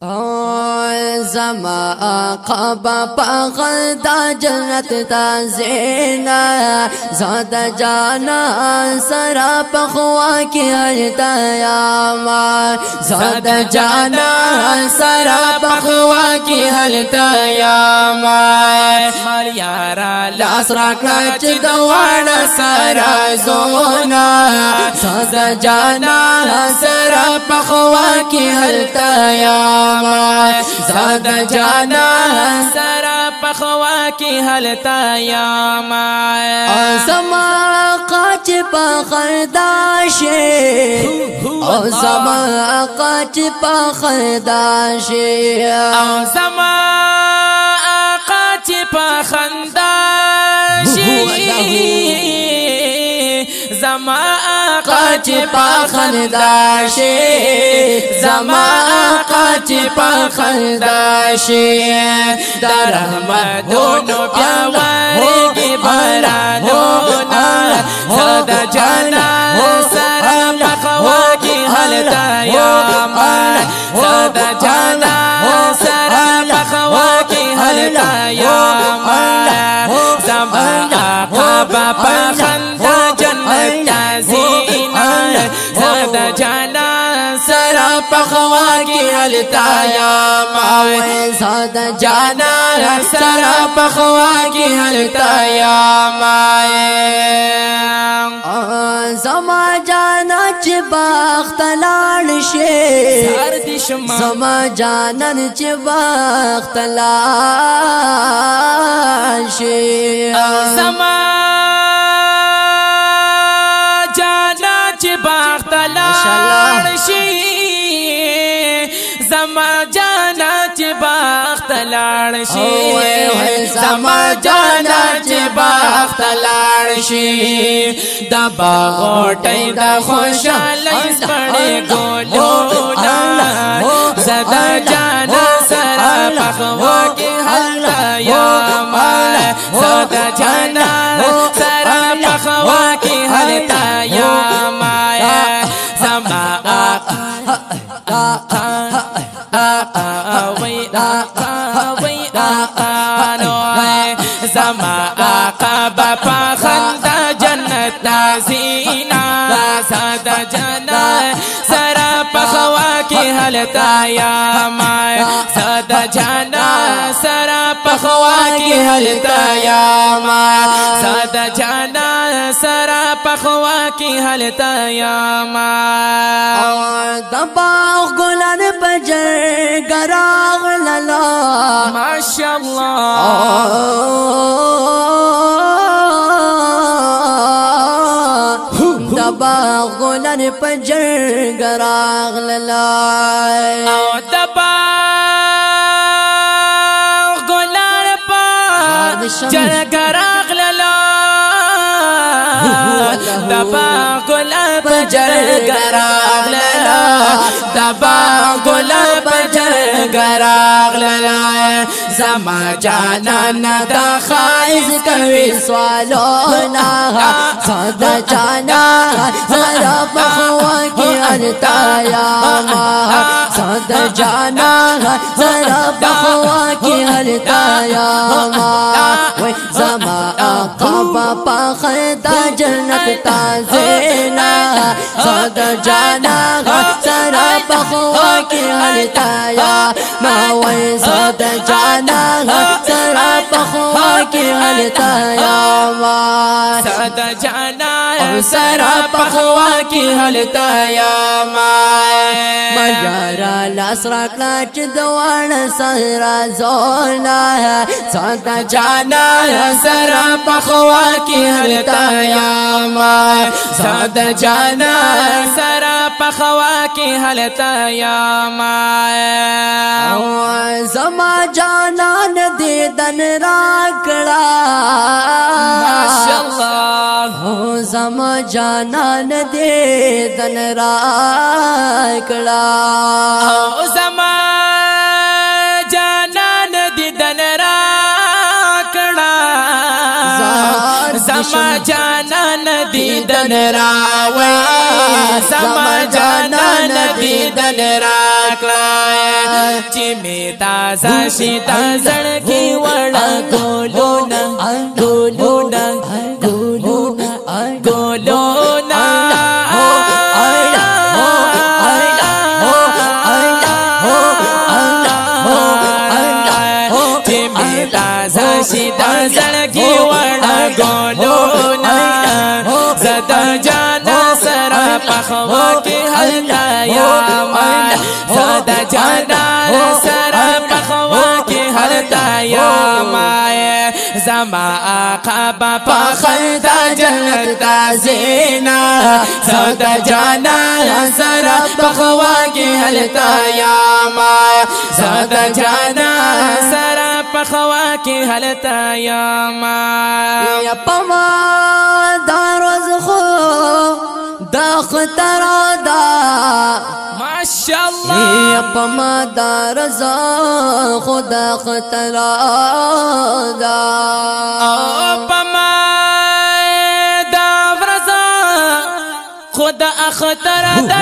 زما آقا پخدا جنت تازینا زاد جانا سرا پخوا کی حلتا یاما زاد جانا سرا پخوا کی حلتا یاما مال یارا لاس راکړه چې دواړه سرا زونا زاد جانا سرا پخوا کی حلتا یاما زاد جانا سرا پخوا کی حلتا یاما زما قاچ پخرداشے زما قاچ پخرداشے زما قاچ پخنداشے زما قاچ پخنداشے زما قاچ پخنداشے در رحمتونو پیاوارگی برانونا زدا جانا سرا پخوا کی حلتا یاما زدا جانا سرا پخوا کی حلتا یاما زما آقا پخندا جنت تازینا زدا جانا سرا پخوا کی حلتا یاما زاد جانا سرا پخوا کی حلتا یاما زما جانا چ باخت لاړ شي زما جانن چ باخت لاړ شي زما جانا چ باخت لاړ شي زما جانا چ باخت لاړ شي زما جانا چ باخت لاړ شي دا باغټي دا خوشاله سپړې ګولونا زدا جانا سرا پخوا کې حلتا یاما زدا جانا سرا پخوا کې حلتا یاما زما زما آقا بپا خندا جنت تازینا سادا جنا سرا پخوا کی حلتا یاما سادا جنا سرا پخوا کی حلتا یاما سادا جنا سرا پخوا کی حلتا یاما دباغ گلان بجر گراغ للا ماشاءاللہ دباغ گلان بجر گراغ للا دباغ گلان بجر گراغ للا دباغ گلان بجر گراغ للا دباغ گلان بجر گراغ للا زما جانا ندا خائز کوي سوالونا صدا جانا سرا پخوا کی حلتا یاما صدا جانا سرا پخوا کی حلتا یاما زما آقا پخدا جنت تازینا صدا جانا سرا پخوا کی حلتا یاما صدا جانا سرا پخوا کی حلتا یاما صدا جانا سرا پخوا کی حلتا یاما مجارا لاس راکړه چې دواړه سرا زونا صدا جانا سرا پخوا کی حلتا یاما صدا جانا سرا پخوا کی حلتا یاما زما جانا ندی دن راکړه ماشاءاللہ زما جانا ندی دن راکړه زما جانا ندی دن راکړه زما جانا ندی دن راوي زما جانا ندی دن راکړه چې می تازه شي د زړګي وړه ګلونه ګلونه ګلونه ګلونه چې می تازه شي د زړګي وړه ګلونه زدا جانا سره پخوا کې هلتا یاما زدا جانا سره پخوا کې هلتا یاما زما آقا با خلدا جنت زینا زدا جانا سره پخوا کې هلتا یاما زدا جانا سره پخوا کې هلتا یاما یا پما دروز خو دا خطر دا ماشاءالله یا پما دروز خو دا خطر دا پما دا ورزا خود اختر دا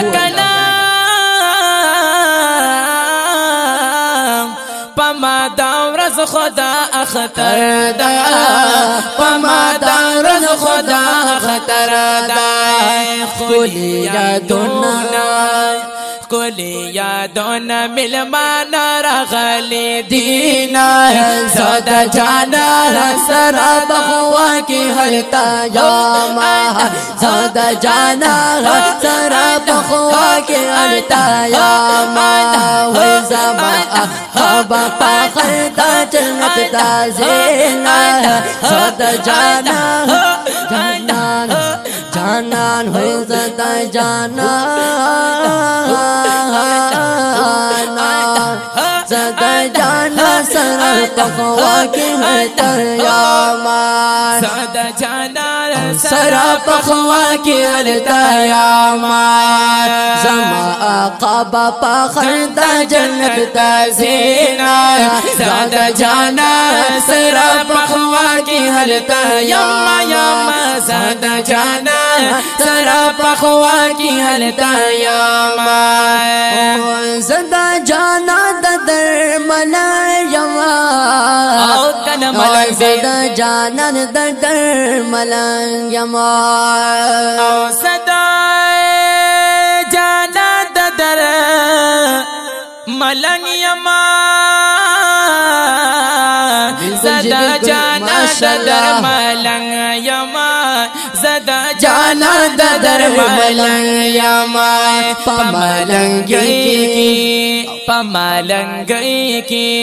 کلام پما دا ورز خدا اختر دا پما دا ورز خدا اختر دا خلی یادونا کلی یادونا ملمان رغلی دینا زدا جانا سرا بخوا کی حلتا یاما زدا جانا سرا بخوا کی حلتا یاما وی زما خبا پا خلتا جنت تا زینا زدا جانا جانان جانان ہوئی زدا جانان زدا جانا سرا پخوا کی حلتا یاما زدا جانا سرا پخوا کی حلتا یاما زما آقا باپا خلدا جنت تا زینا زدا جانا سرا پخوا کی حلتا یاما یاما زدا جانا سرا پخوا کی حلتا یاما زدا جانا در ملا یما زدا جانا در ملا یما صدا جانا در ملنگ یما صدا جانا در ملنگ یما زدا جانا در ملنگ یما پملنگی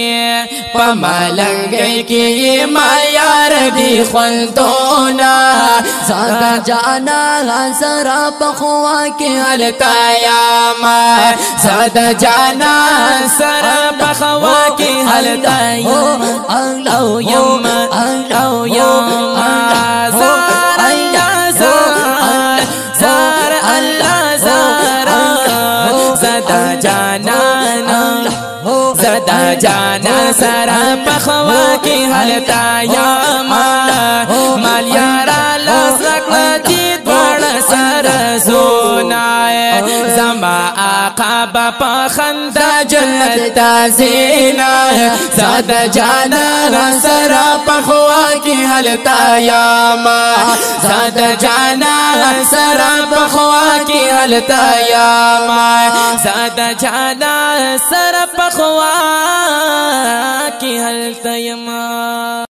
کی ما یار دی خلدونا زدا جانا سرا پخوا کی حلتا یاما زدا جانا سرا پخوا کی حلتا یاما او یاما زار اللہ زدا جانا سرا پخوا کی حلتا یاما مال یارا لسکلا جی دوڑ سر سونائے زما آقا باپا خندا جنت تا زینا زدا جانا سرا پخوا کی حلتا یاما زدا جانا سرا پخوا کی حلتا یاما زدا جانا سرا پخوا کی حلتا یاما